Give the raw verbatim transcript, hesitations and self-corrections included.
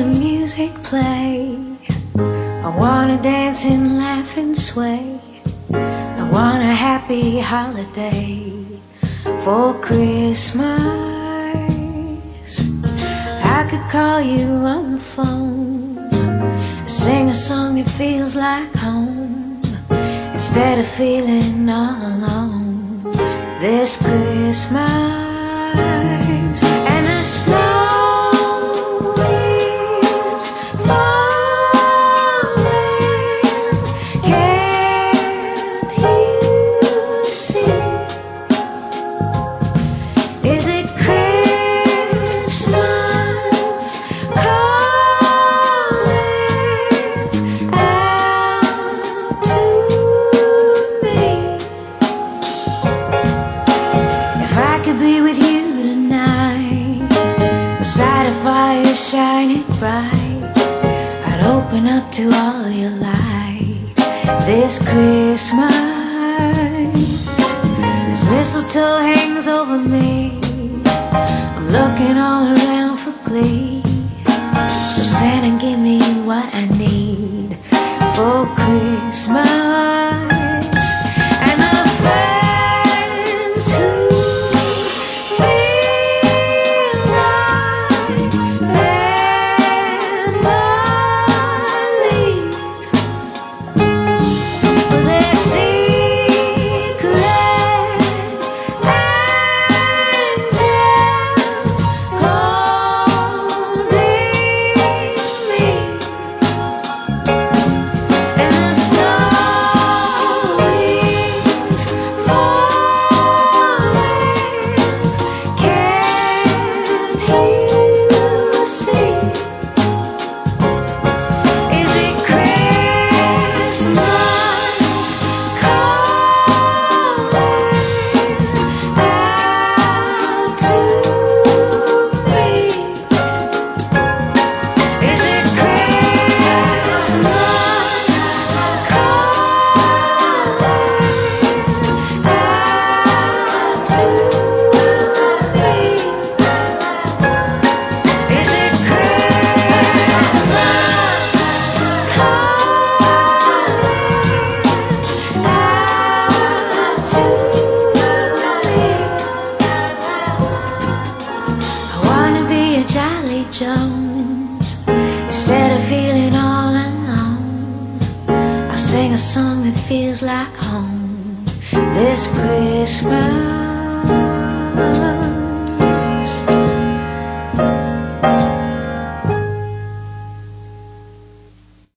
the music play. I wanna dance and laugh and sway. I want a happy holiday for Christmas. I could call you on the phone, sing a song that feels like home, instead of feeling all alone this Christmas. And the snow is falling, can't you see? Is it Christmas calling out to me? If I could be with you tonight, beside a fire shining bright, I'd open up to all your light this Christmas. As mistletoe hangs over me, I'm looking all around for glee. So Santa, give me what I need for Christmas. And the friends who feel like family, with their secret angels holding me. And the snow is falling, can't you see? Is it Christmas calling out to me? Is it Christmas calling out to me? Is it Christmas I wanna be a Jolly Jones, instead of feeling all alone. I'll sing a song that feels like home this Christmas.